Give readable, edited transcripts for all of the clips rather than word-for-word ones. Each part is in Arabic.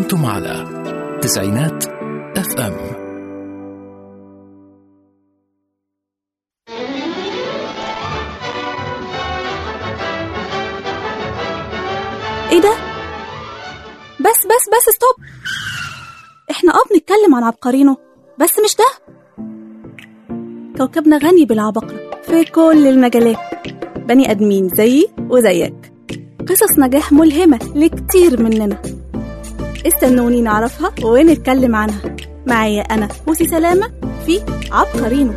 أنتم على تسعينات اف ام. ايه ده؟ بس ستوب. احنا بنتكلم عن عبقرينو، بس مش ده. كوكبنا غني بالعباقرة في كل المجالات، بني ادمين زيي وزيك، قصص نجاح ملهمة لكتير مننا. استنوني نعرفها ونتكلم عنها. معايا انا بوسي سلامة في عبقرينو.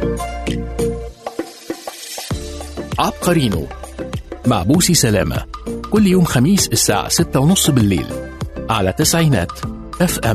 عبقرينو مع بوسي سلامة، كل يوم خميس الساعة 6:30 بالليل على تسعينات اف ام.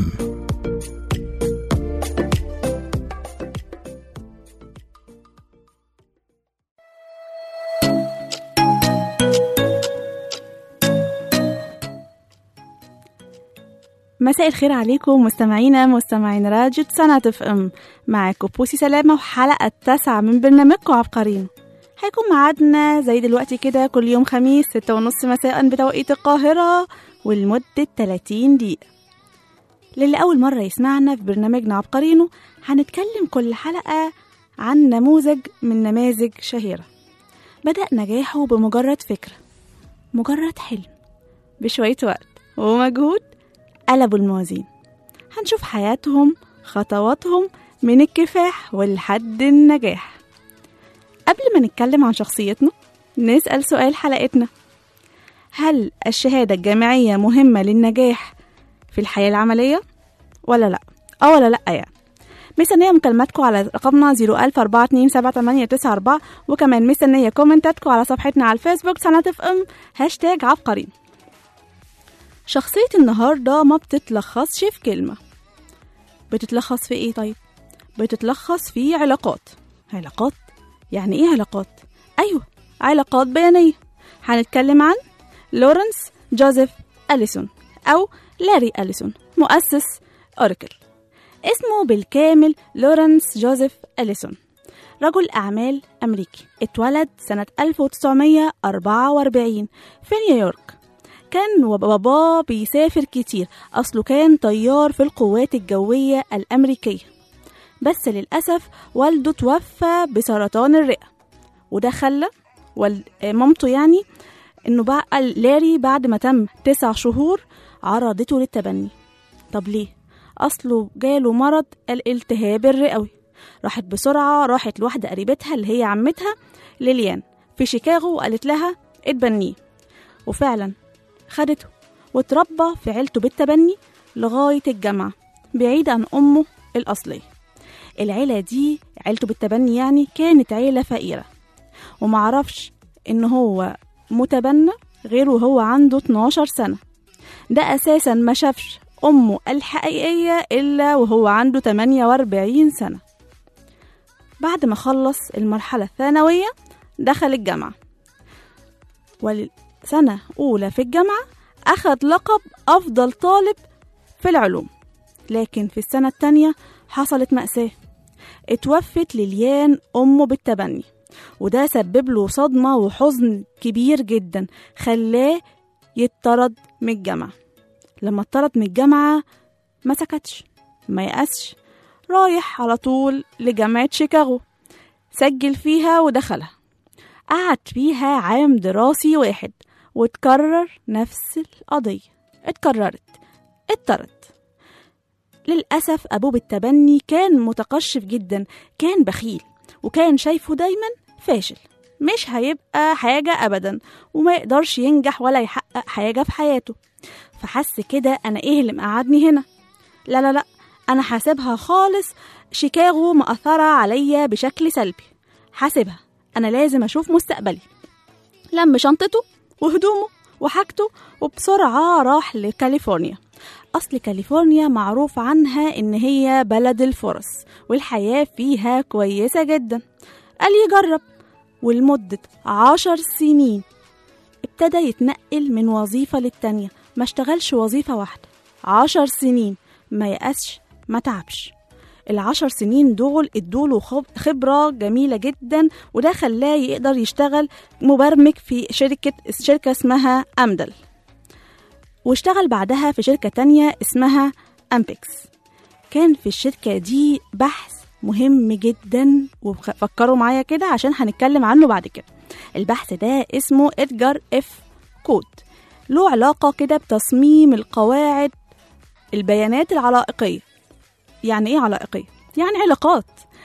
مساء الخير عليكم مستمعين راديو تسعينات اف ام. معاكم بوسي سلامة وحلقة 9 من برنامجكم عبقرينو. هيكون معادنا زي دلوقتي كده كل يوم خميس 6:30 مساء بتوقيت القاهرة، ولمدة 30 دقيقة. للي أول مرة يسمعنا في برنامجنا عبقرينو، هنتكلم كل حلقة عن نموذج من نماذج شهيرة بدأ نجاحه بمجرد فكرة، مجرد حلم، بشوية وقت ومجهود قلبوا الموازين. هنشوف حياتهم، خطواتهم من الكفاح ولحد النجاح. قبل ما نتكلم عن شخصيتنا، نسأل سؤال حلقتنا: هل الشهادة الجامعية مهمة للنجاح في الحياة العملية ولا لأ؟ ولا لأ يعني. مستنية مكالماتكم على رقمنا 004278894، وكمان مستنية كومنتاتكم على صفحتنا على الفيسبوك تسعينات اف ام #عبقرين. شخصية النهاردة ما بتتلخصش في كلمة. بتتلخص في ايه طيب؟ بتتلخص في علاقات. يعني ايه علاقات؟ ايوه، علاقات بيانية. هنتكلم عن لورنس جوزيف أليسون أو لاري أليسون، مؤسس أوراكل. اسمه بالكامل لورنس جوزيف أليسون، رجل أعمال أمريكي، اتولد سنة 1944 في نيويورك. كان باباه بيسافر كتير، أصله كان طيار في القوات الجوية الأمريكية، بس للأسف والده توفى بسرطان الرئة، وده خلى مامته يعني إنه بقى لاري بعد ما تم 9 شهور عرضته للتبني. طب ليه؟ أصله جاله مرض الالتهاب الرئوي. راحت لواحدة قريبتها اللي هي عمتها ليليان في شيكاغو، وقالت لها اتبنيه، وفعلا خدته وتربى في عيلته بالتبني لغاية الجامعة بعيد عن أمه الأصلية. العيلة دي عيلته بالتبني يعني كانت عيلة فقيرة، ومعرفش إن هو متبنى غير وهو عنده 12 سنة. ده أساسا ما شافش أمه الحقيقية إلا وهو عنده 48 سنة. بعد ما خلص المرحلة الثانوية دخل الجامعة، ولسنة أولى في الجامعة أخذ لقب أفضل طالب في العلوم. لكن في السنة التانية حصلت مأساة، اتوفت ليليان أمه بالتبني، وده سبب له صدمة وحزن كبير جدا، خلاه يتطرد من الجامعة. لما اتطرد من الجامعة ما سكتش، ما يأسش، رايح على طول لجامعة شيكاغو، سجل فيها ودخلها. قعد فيها عام دراسي واحد، وتكرر نفس القضية، اتطرد. للأسف أبوه بالتبني كان متقشف جدا، كان بخيل، وكان شايفه دايما فاشل، مش هيبقى حاجة أبدا، وما يقدرش ينجح ولا يحقق حاجة في حياته. فحس كده أنا إيه اللي مقعدني هنا؟ لا، أنا حاسبها خالص، شيكاغو مأثرة عليا بشكل سلبي، حاسبها، أنا لازم أشوف مستقبلي. لم شنطته وهدومه وحاجته وبسرعة راح لكاليفورنيا. أصل كاليفورنيا معروف عنها إن هي بلد الفرص والحياة فيها كويسة جدا. قال يجرب، ولمدة 10 سنين ابتدى يتنقل من وظيفة للتانية، ما اشتغلش وظيفة واحدة 10 سنين، ما يأسش، ما تعبش. 10 سنين دول ادوله خبرة جميلة جدا، وده خلاه يقدر يشتغل مبرمج في شركة اسمها أمدل. واشتغل بعدها في شركة تانية اسمها أمبكس. كان في الشركة دي بحث مهم جدا، وفكروا معايا كده عشان هنتكلم عنه بعد كده. البحث ده اسمه إدجار إف كود، له علاقة كده بتصميم القواعد البيانات العلائقية. يعني إيه علائقية؟ يعني علاقات،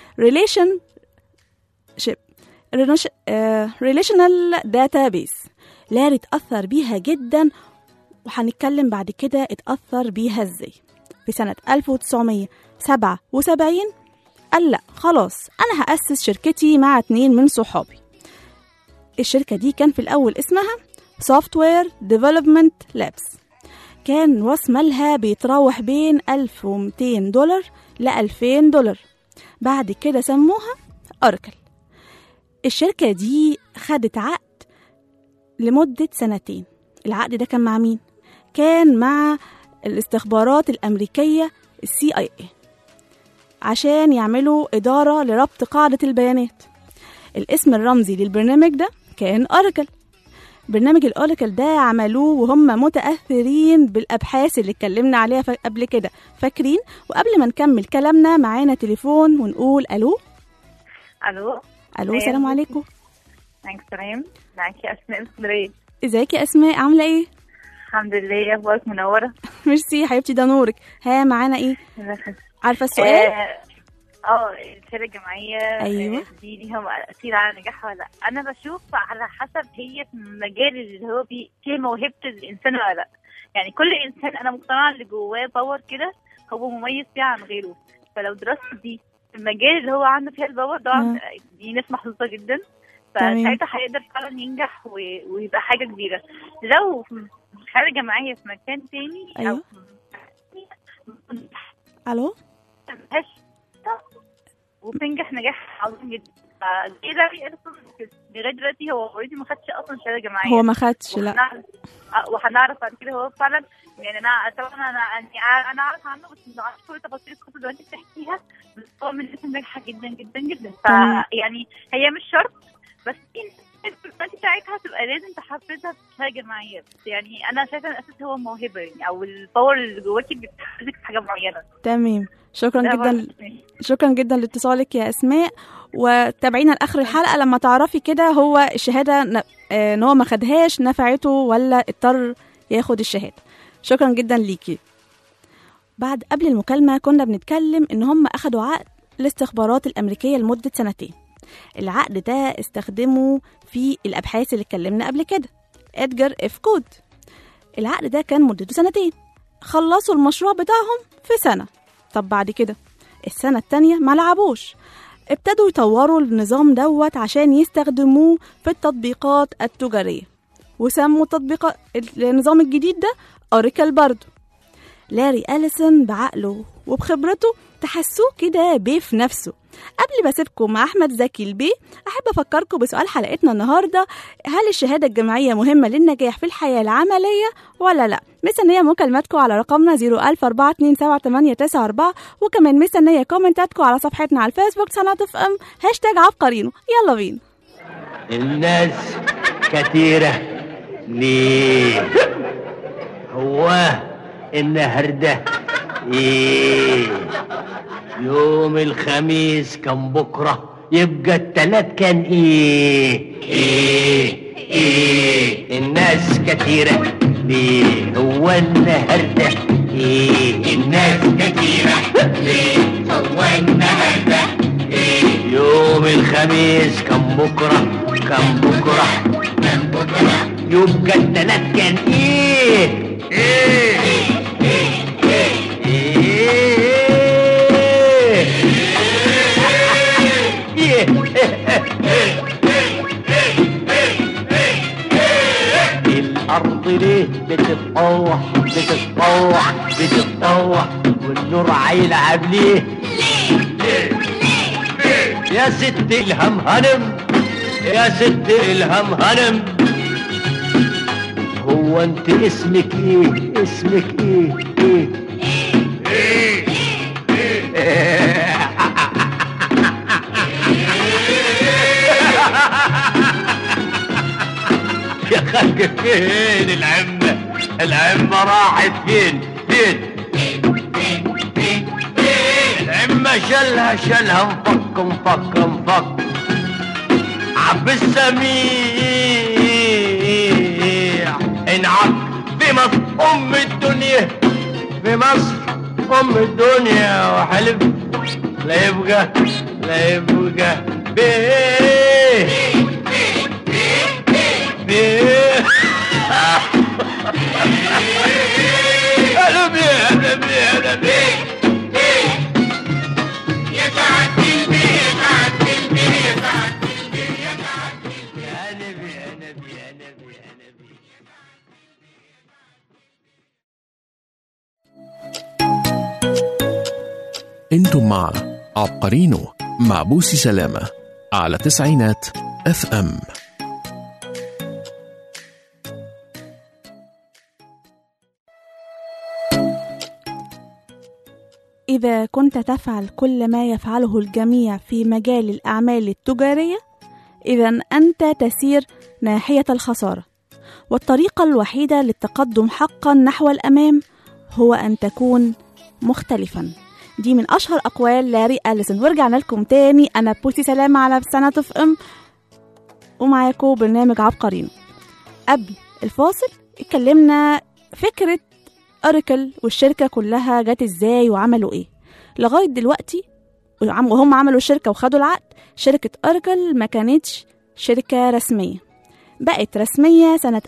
relational database. لاري اتأثر بيها جدا، وهنتكلم بعد كده اتأثر بيها ازاي. في سنة 1977 قال لا خلاص أنا هأسس شركتي مع 2 من صحابي. الشركة دي كان في الأول اسمها Software Development Labs. كان رأس مالها بيتراوح بين $1200 ل $2000. بعد كده سموها أوراكل. الشركة دي خدت عقد لمدة 2 سنين. العقد ده كان مع مين؟ كان مع الاستخبارات الأمريكية CIA عشان يعملوا إدارة لربط قاعدة البيانات. الاسم الرمزي للبرنامج ده كان أوراكل. برنامج الأوراكل ده عملوه وهم متأثرين بالأبحاث اللي اتكلمنا عليها قبل كده، فاكرين؟ وقبل ما نكمل كلامنا معانا تليفون ونقول ألو. السلام عليكم. السلام. معاكي أسماء اسكندرية. ازيك يا أسماء، عاملة ايه؟ الحمد لله، أخبارك منورة. ميرسي حبيبتي، ده نورك. معانا ايه؟ عارفة السؤال؟ الشركة الجماعية أيوة. دي ليها تأثير على نجاحها ولا لا؟ أنا بشوف على حسب هي في المجال اللي هو فيه موهبة الإنسان ولا لا. يعني كل إنسان أنا مقتنعة اللي جواه باور كده هو مميز فيها عن غيره. فلو درست دي في المجال اللي هو عنده فيها الباور ده، دي ناس محظوظة جدا، فساعتها هيقدر فعلا ينجح ويبقى حاجة كبيرة. لو حاجة جماعية في مكان تاني. أيوة. ألو. وبتنجح نجاح عظيم جدا. ده لغايه دلوقتي هو اوريدي ما خدش اصلا شهاده جماعيه. هو ما خدش، لا. وهنعرف بعد كده هو فعلا. يعني انا طبعا انا اعرف عنه، بس ما اعرفش كل تفاصيل القصه اللي انت بتحكيها. بس هو من الناس الناجحه جدا جدا جدا. فيعني هي مش شرط، بس انت ساعتها تبقى لازم تحفزها بشهاده جماعيه. بس يعني انا شايفه ان الاساس هو الموهبه، يعني او الباور اللي جواكي بتحفزك في حاجه معينه. تمام. شكرا جدا لاتصالك يا أسماء، وتابعينا لآخر الحلقة لما تعرفي كده هو الشهادة ان هو ما خدهاش نفعته ولا اضطر ياخد الشهادة. شكرا جدا ليكي. قبل المكالمة كنا بنتكلم ان هم اخدوا عقد الاستخبارات الأمريكية لمدة 2 سنين. العقد ده استخدموا في الأبحاث اللي اتكلمنا قبل كده، إدجار إف كود. العقد ده كان مدته 2 سنين. خلصوا المشروع بتاعهم في 1 سنة. طب بعد كده السنة التانية ما لعبوش، ابتدوا يطوروا النظام دوت عشان يستخدموه في التطبيقات التجارية، وسموا تطبيق النظام الجديد ده أوراكل برضو. لاري أليسون بعقله وبخبرته تحسوه كده بيه في نفسه. قبل ما اسيبكم مع أحمد زكي البيه، أحب أفكركم بسؤال حلقتنا النهاردة: هل الشهادة الجامعية مهمة للنجاح في الحياة العملية ولا لا؟ مستنية مكالماتكم على رقمنا 004278994، وكمان مستنية كومنتاتكم على صفحتنا على الفيسبوك سنة FM #عبقرينو. يلا بينا. الناس كتيرة ليه؟ هو النهاردة ايه؟ يوم الخميس كان بكرة، يبقى التلات كان ايه؟ الناس كتيرة ليه؟ هو النهاردة ايه؟ الناس كتيرة ليه؟ هو النهاردة ايه؟ يوم الخميس كان بكرة، يبقى التلات كان ايه؟ الأرض ليه بتتطوح والنور هيلعب ليه؟ يا ست إلهام هانم، هو انت اسمك ايه؟ يا خالق فين العمة؟ العمة راحت فين العمة شلها مفك عب السميع انعق في مصر ام الدنيا وحلف لا يبقى بيه أنا بيه انتم مع عبقرينو مع بوسي سلامة على تسعينات FM. إذا كنت تفعل كل ما يفعله الجميع في مجال الأعمال التجارية، إذن أنت تسير ناحية الخسارة، والطريقة الوحيدة للتقدم حقا نحو الأمام هو أن تكون مختلفا. دي من أشهر أقوال لاري أليسون. ورجعنا لكم تاني، أنا بوسي سلامة على تسعينات FM ومعاكم برنامج عبقرينو. قبل الفاصل اتكلمنا فكرة أوراكل والشركة كلها جت ازاي وعملوا ايه. لغاية دلوقتي وهم عملوا الشركة وخدوا العقد، شركة أوراكل ما كانتش شركة رسمية، بقت رسمية سنة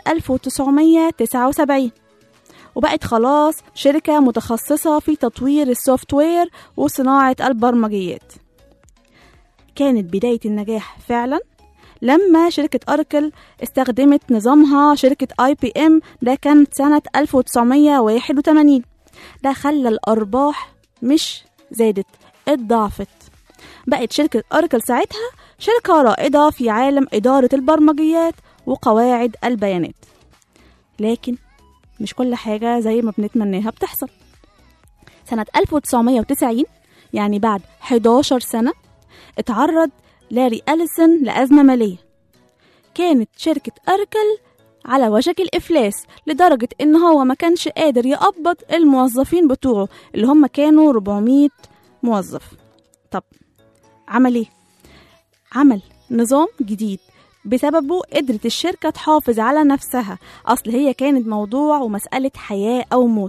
1979 وبقت خلاص شركة متخصصة في تطوير السوفت وير وصناعة البرمجيات. كانت بداية النجاح فعلا لما شركة أوراكل استخدمت نظامها شركة IBM، ده كانت سنة 1981. ده خلى الأرباح مش زادت، اتضاعفت. بقت شركة أوراكل ساعتها شركة رائدة في عالم إدارة البرمجيات وقواعد البيانات. لكن مش كل حاجة زي ما بنتمناها بتحصل. سنة 1990 يعني بعد 11 سنة اتعرض لاري أليسون لأزمة مالية. كانت شركة أوراكل على وشك الإفلاس لدرجة إن هو ما كانش قادر يقبض الموظفين بتوعه اللي هم كانوا 400 موظف. طب عمل إيه؟ عمل نظام جديد بسببه قدرت الشركة تحافظ على نفسها. أصل هي كانت موضوع ومسألة حياة أو موت.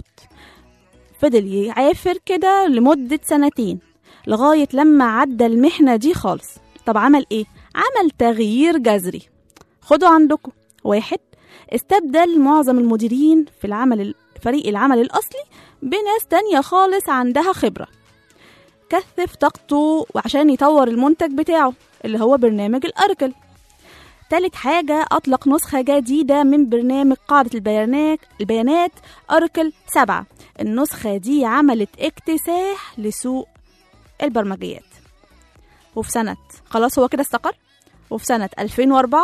فضل يعافر كده لمدة 2 لغاية لما عدى المحنة دي خالص. طب عمل ايه؟ عمل تغيير جذري. خدوا عندكم. 1، استبدل معظم المديرين في فريق العمل الأصلي بناس تانية خالص عندها خبرة. كثف طاقته وعشان يطور المنتج بتاعه اللي هو برنامج الأوراكل. 3 حاجة، أطلق نسخة جديدة من برنامج قاعدة البيانات أوراكل 7. النسخة دي عملت اكتساح لسوق البرمجيات. وفي سنة خلاص هو كده استقر. وفي سنة 2004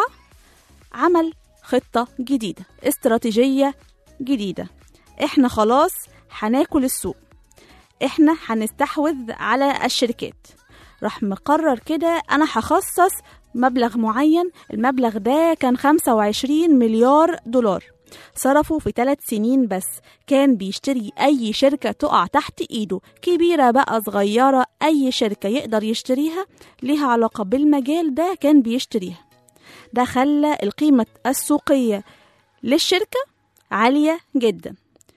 عمل خطة جديدة، استراتيجية جديدة. احنا خلاص هناكل السوق، احنا هنستحوذ على الشركات. راح مقرر كده انا هخصص مبلغ معين. المبلغ ده كان 25 مليار دولار صرفوا في 3 سنين بس. كان بيشتري أي شركة تقع تحت إيده، كبيرة بقى صغيرة، أي شركة يقدر يشتريها ليها علاقة بالمجال ده كان بيشتريها. ده خلى القيمة السوقية للشركة عالية جدا.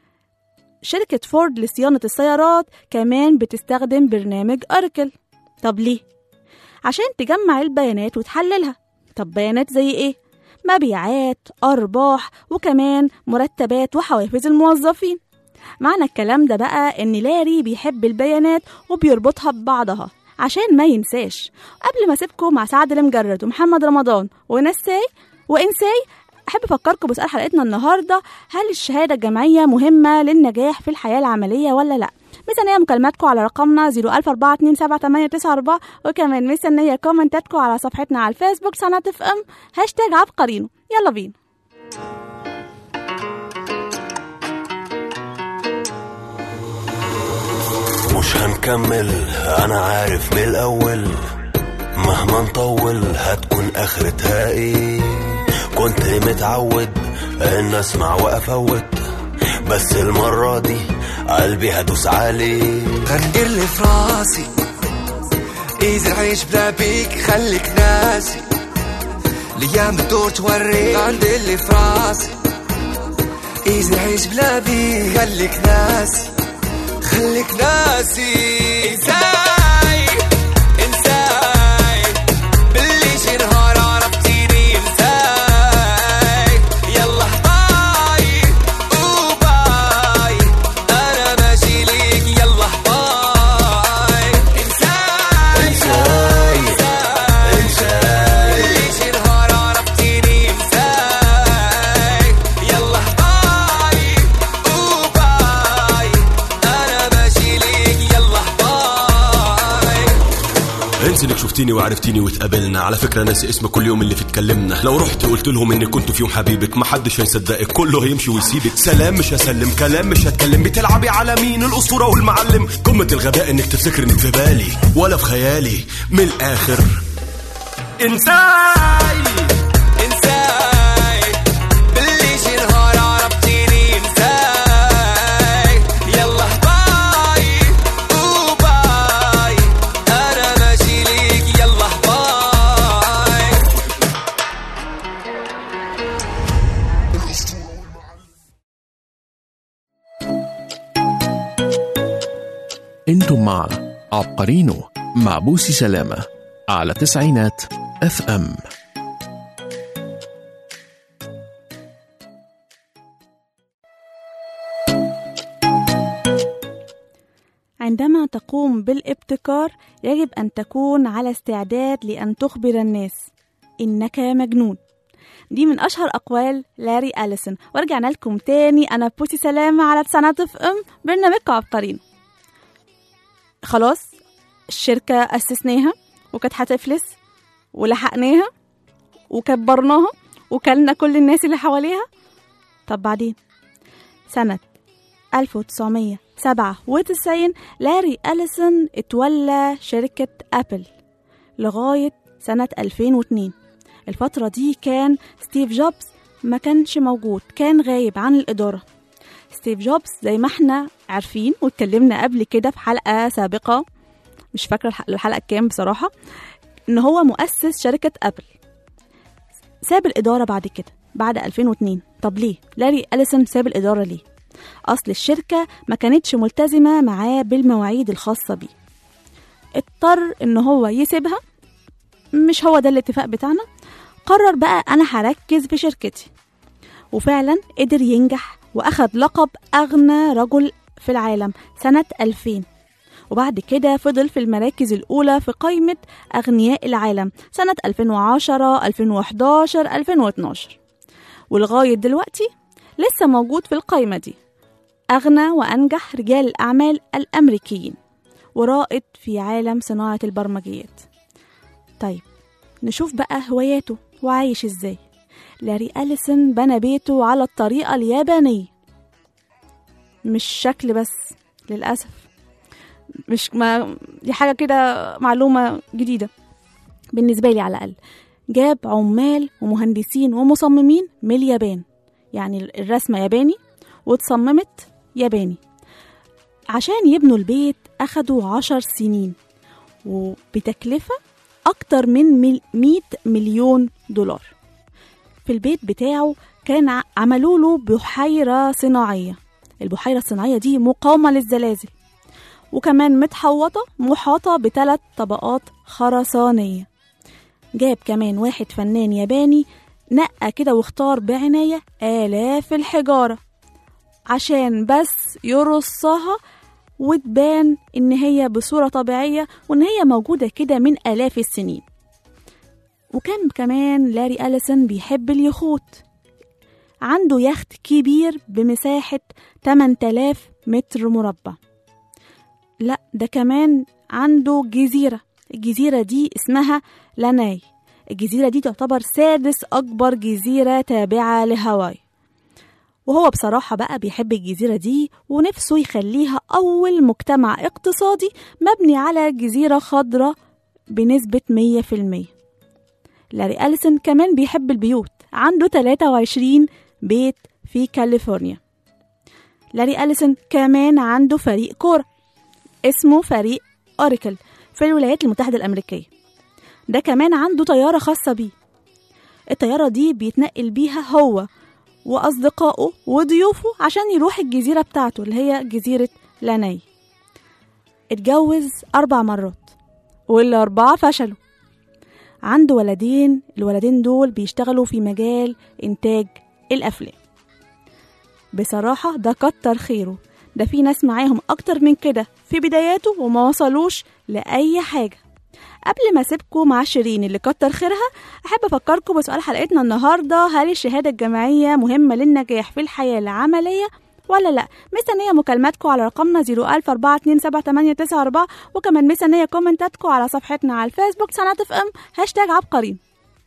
شركة فورد لصيانة السيارات كمان بتستخدم برنامج أوراكل. طب ليه؟ عشان تجمع البيانات وتحللها. طب بيانات زي إيه؟ مبيعات، أرباح، وكمان مرتبات وحوافز الموظفين. معنى الكلام ده بقى إن لاري بيحب البيانات وبيربطها ببعضها عشان ما ينساش. قبل ما أسيبكم مع سعد المجرد ومحمد رمضان وإنساي أحب أفكركم بسؤال حلقتنا النهاردة: هل الشهادة الجامعية مهمة للنجاح في الحياة العملية ولا لأ؟ مستنية مكالماتكم على رقمنا 004278894، وكمان مستنية كومنتاتكم على صفحتنا على الفيسبوك تسعينات FM #عبقرينو. يلا بينا. مش هنكمل، أنا عارف من الأول مهما نطول هتكون آخرتها إيه. كنت متعود إن أسمع وأفوت بس المرة دي قلبي هدوس عليه. غندير اللي في راسي ايزي العيش بلا بيك خليك ناسي الايام بتدور توريك. غندير اللي في راسي ايزي العيش بلا بيك خليك ناسي خليك ناسي. انساي انساي باللي شي نهار عرفتيني انساي. يلا باي وباي انا ماشي ليك يلا باي. انساي انساي انساي باللي شي نهار عرفتيني انساي. يلا باي وباي انا ماشي ليك يلا باي. انسى انك شفتيني وعرفتيني واتقابلنا. على فكرة ناسي اسمك كل يوم اللي في اتكلمنا. لو رحت قلت لهم اني كنت في يوم حبيبك محدش هيصدقك، كله هيمشي ويسيبك. سلام مش هسلم كلام مش هتكلم. بتلعبي على مين؟ الاسطورة والمعلم. قمة الغباء انك تفتكر انك في بالي ولا في خيالي. من الاخر انساي انساي باللي شي نهار عرفتيني انساي. يلا باي وباي انا ماشي ليك يلا باي. انتم مع عبقرينو مع بوسي سلامة على تسعينات FM. عندما تقوم بالابتكار يجب أن تكون على استعداد لأن تخبر الناس إنك مجنون. دي من أشهر أقوال لاري أليسون. ورجعنا لكم تاني، أنا بوسي سلامة على تسعينات FM برنامجكم عبقرينو. خلاص الشركة أسسناها وكانت هتفلس ولحقناها وكبرناها وكلنا كل الناس اللي حواليها. طب بعدين سنة 1997 لاري أليسون اتولى شركة أبل لغاية سنة 2002. الفترة دي كان ستيف جوبز ما كانش موجود، كان غايب عن الإدارة. ستيف جوبز زي ما احنا عارفين واتكلمنا قبل كده في حلقة سابقة، مش فاكرة الحلقة كام بصراحة، ان هو مؤسس شركة أبل. ساب الإدارة بعد كده بعد 2002. طب ليه لاري أليسون ساب الإدارة ليه؟ أصل الشركة ما كانتش ملتزمة معاه بالمواعيد الخاصة بيه، اضطر ان هو يسيبها. مش هو ده الاتفاق بتاعنا. قرر بقى انا هركز في شركتي، وفعلا قدر ينجح واخد لقب اغنى رجل في العالم سنة 2000. وبعد كده فضل في المراكز الأولى في قائمة أغنياء العالم سنة 2010 2011 2012، ولغاية دلوقتي لسه موجود في القائمة دي، أغنى وأنجح رجال الأعمال الأمريكيين ورائد في عالم صناعة البرمجيات. طيب نشوف بقى هواياته وعايش ازاي. لاري أليسون بنى بيته على الطريقة اليابانية، مش شكل بس للأسف، مش ما دي حاجة كده معلومة جديدة بالنسبة لي على الأقل. جاب عمال ومهندسين ومصممين من اليابان، يعني الرسمة ياباني وتصممت ياباني. عشان يبنوا البيت أخدوا 10 سنين وبتكلفة أكتر من 100 مليون دولار. في البيت بتاعه كان عملوا له بحيرة صناعية. البحيرة الصناعية دي مقاومة للزلازل، وكمان محاطة ب3 طبقات خرسانية. جاب كمان واحد فنان ياباني نقى كده واختار بعناية آلاف الحجارة عشان بس يرصها وتبان إن هي بصورة طبيعية وإن هي موجودة كده من آلاف السنين. وكان كمان لاري أليسون بيحب اليخوت، عنده يخت كبير بمساحة 8000 متر مربع. لا ده كمان عنده جزيرة، الجزيرة دي اسمها لاناي. الجزيرة دي تعتبر 6 أكبر جزيرة تابعة لهاواي، وهو بصراحة بقى بيحب الجزيرة دي ونفسه يخليها أول مجتمع اقتصادي مبني على جزيرة خضراء بنسبة 100%. لاري أليسون كمان بيحب البيوت، عنده 23 بيت في كاليفورنيا. لاري أليسون كمان عنده فريق كورة اسمه فريق أوريكل في الولايات المتحدة الأمريكية. ده كمان عنده طيارة خاصة بيه. الطيارة دي بيتنقل بيها هو وأصدقائه وضيوفه عشان يروح الجزيرة بتاعته اللي هي جزيرة لاناي. اتجوز 4 مرات وال4 فشلوا. عنده ولدين، الولدين دول بيشتغلوا في مجال إنتاج الأفلام. بصراحة ده كتر خيره، ده في ناس معاهم أكتر من كده في بداياته وما وصلوش لأي حاجة. قبل ما أسيبكم مع شيرين اللي كتر خيرها، أحب أفكركم بسؤال حلقتنا النهاردة: هل الشهادة الجامعية مهمة للنجاح في الحياة العملية ولا لا؟ مستنية مكالماتكم على رقمنا 004278994، وكمان مستنية كومنتاتكم على صفحتنا على الفيسبوك سنة FM #عبقرين.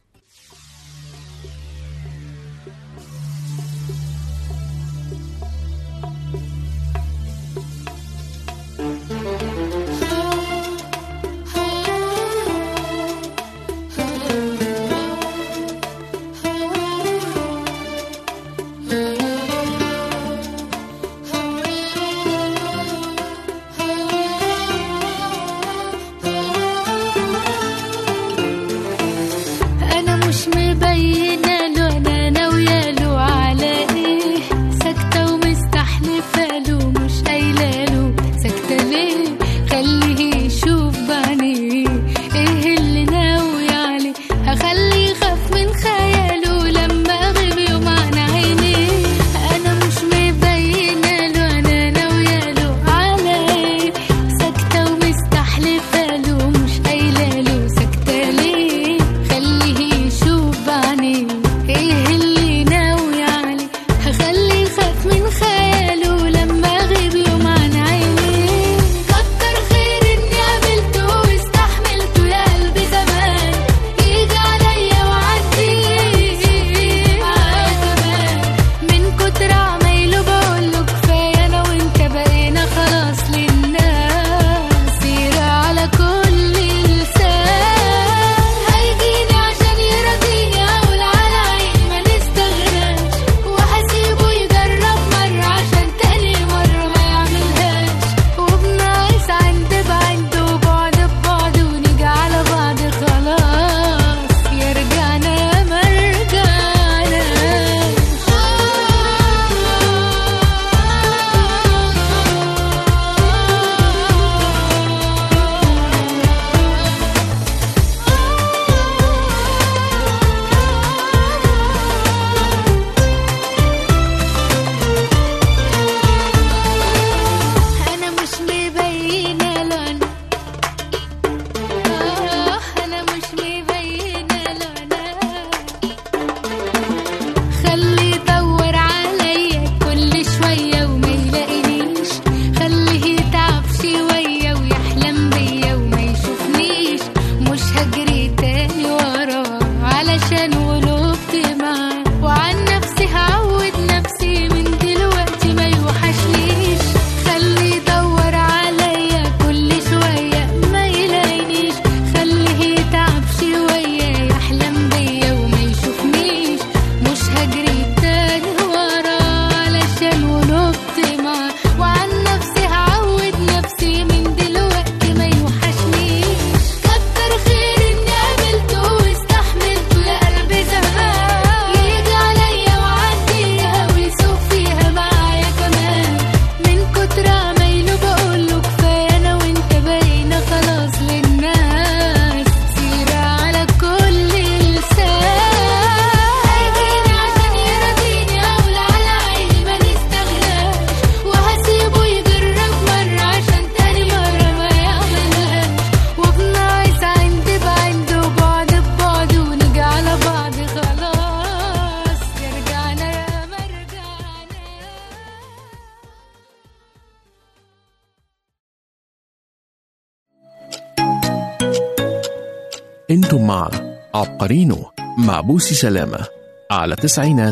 انتم مع عبقرينو مع بوسي سلامة على 90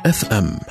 FM.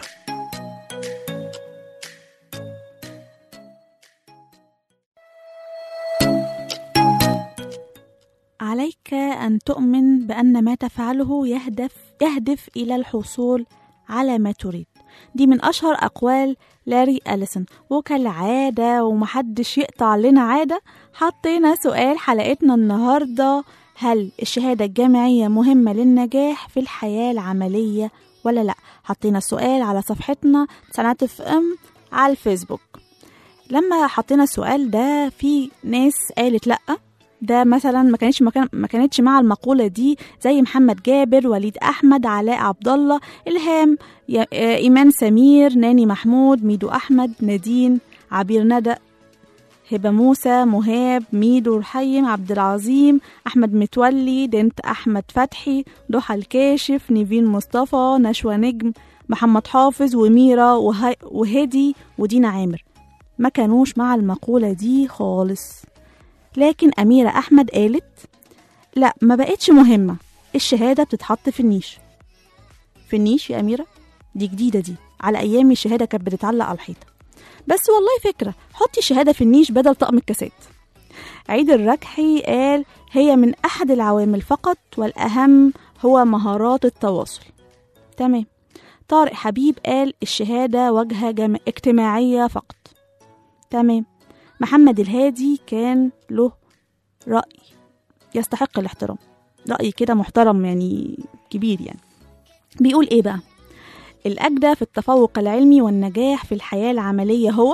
عليك أن تؤمن بأن ما تفعله يهدف إلى الحصول على ما تريد. دي من أشهر أقوال لاري أليسون. وكالعادة ومحدش يقطع لنا عادة، حطينا سؤال حلقتنا النهاردة: هل الشهادة الجامعية مهمة للنجاح في الحياة العملية ولا لأ؟ حطينا السؤال على صفحتنا تسعينات اف ام على الفيسبوك. لما حطينا السؤال ده في ناس قالت لأ، ده مثلا ما كانتش مع المقولة دي، زي محمد جابر، وليد أحمد، علاء عبد الله، إلهام، إيمان سمير، ناني محمود، ميدو أحمد، نادين، عبير ندى، هبة موسى، مهاب، ميدو رحيم، عبد العظيم، أحمد متولي، دنت أحمد فتحي، ضحى الكاشف، نيفين مصطفى، نشوى نجم، محمد حافظ، وميرا، وهدي، ودينا عامر. ما كانوش مع المقولة دي خالص. لكن أميرة أحمد قالت لا، ما بقتش مهمة، الشهادة بتتحط في النيش. في النيش يا أميرة؟ دي جديدة دي، على أيامي الشهادة كانت بتتعلق على الحيطة. بس والله فكرة، حطي الشهادة في النيش بدل طقم الكاسات. عيد الركحي قال هي من أحد العوامل فقط، والأهم هو مهارات التواصل. تمام. طارق حبيب قال الشهادة وجهة اجتماعية فقط. تمام. محمد الهادي كان له رأي يستحق الاحترام، رأي كده محترم يعني كبير يعني. بيقول ايه بقى؟ الأجدى في التفوق العلمي والنجاح في الحياة العملية هو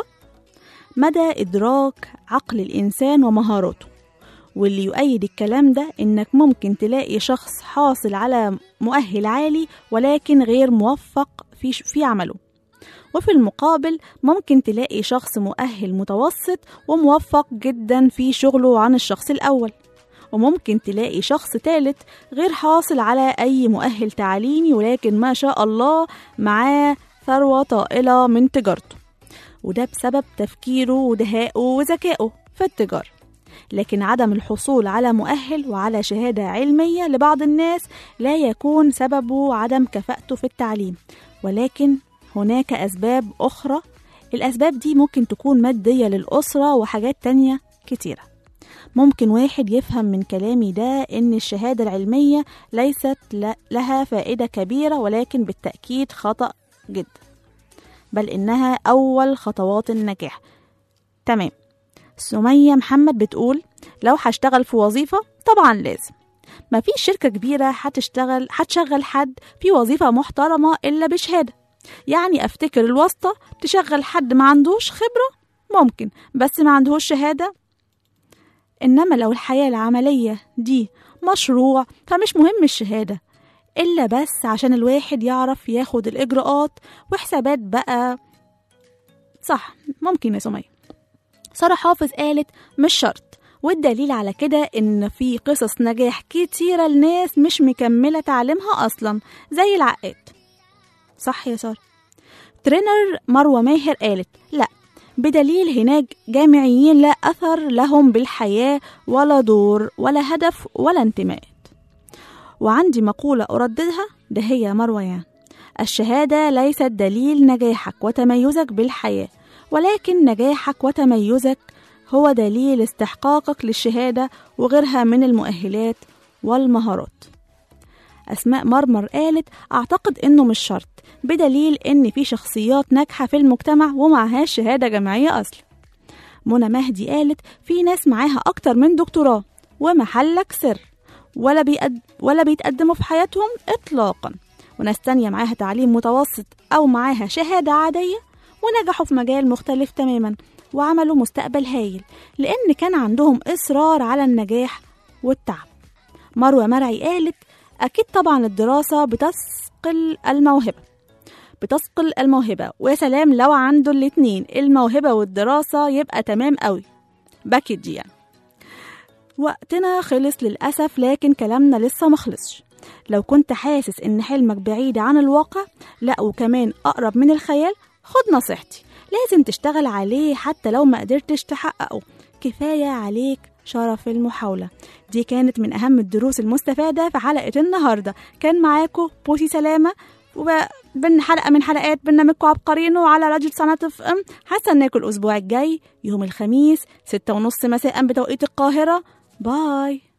مدى إدراك عقل الإنسان ومهاراته. واللي يؤيد الكلام ده إنك ممكن تلاقي شخص حاصل على مؤهل عالي ولكن غير موفق في عمله، وفي المقابل ممكن تلاقي شخص مؤهل متوسط وموفق جدا في شغله عن الشخص الأول، وممكن تلاقي شخص ثالث غير حاصل على أي مؤهل تعليمي ولكن ما شاء الله معاه ثروة طائلة من تجارته، وده بسبب تفكيره ودهائه وذكائه في التجارة. لكن عدم الحصول على مؤهل وعلى شهادة علمية لبعض الناس لا يكون سببه عدم كفاءته في التعليم، ولكن هناك أسباب أخرى. الأسباب دي ممكن تكون مادية للأسرة وحاجات تانية كتيرة. ممكن واحد يفهم من كلامي ده إن الشهادة العلمية ليست لها فائدة كبيرة، ولكن بالتأكيد خطأ جدا، بل إنها أول خطوات النجاح. تمام. سمية محمد بتقول لو هشتغل في وظيفة طبعا لازم، ما فيش شركة كبيرة هتشغل حد في وظيفة محترمة إلا بشهادة. يعني أفتكر الواسطة تشغل حد ما عندوش خبرة ممكن، بس ما عندهوش شهادة. إنما لو الحياة العملية دي مشروع فمش مهم الشهادة، إلا بس عشان الواحد يعرف ياخد الإجراءات وحسابات بقى. صح، ممكن يا سمية. سارة حافظ قالت مش شرط، والدليل على كده إن في قصص نجاح كتيرة لناس مش مكملة تعليمها أصلا زي العقاد. صح يا سارة. ترينر مروة ماهر قالت لا، بدليل هناك جامعيين لا أثر لهم بالحياة ولا دور ولا هدف ولا انتماءات. وعندي مقولة أرددها، ده هي مروة يعني: الشهادة ليست دليل نجاحك وتميزك بالحياة، ولكن نجاحك وتميزك هو دليل استحقاقك للشهادة وغيرها من المؤهلات والمهارات. أسماء مرمر قالت أعتقد إنه مش شرط، بدليل إن في شخصيات ناجحة في المجتمع ومعهاش شهادة جامعية أصلا. منى مهدي قالت في ناس معاها أكتر من دكتوراه ومحلك سر ولا بيتقدموا في حياتهم إطلاقا، وناس تانية معاها تعليم متوسط أو معاها شهادة عادية ونجحوا في مجال مختلف تماما وعملوا مستقبل هايل لأن كان عندهم إصرار على النجاح والتعب. مروة مرعي قالت أكيد طبعا الدراسة بتثقل الموهبة، ويا سلام لو عنده الاتنين، الموهبة والدراسة، يبقى تمام قوي باكيد يعني. وقتنا خلص للأسف، لكن كلامنا لسه مخلصش. لو كنت حاسس إن حلمك بعيد عن الواقع، لا وكمان أقرب من الخيال، خد نصيحتي، لازم تشتغل عليه حتى لو ما قدرتش تحققه. كفاية عليك شرف المحاولة. دي كانت من أهم الدروس المستفادة في حلقة النهاردة. كان معاكم بوسي سلامة، وبين حلقة من حلقات برنامجكم عبقرينو على راديو تسعينات اف ام. هستناكم الأسبوع الجاي يوم الخميس 6:30 مساء بتوقيت القاهرة. باي.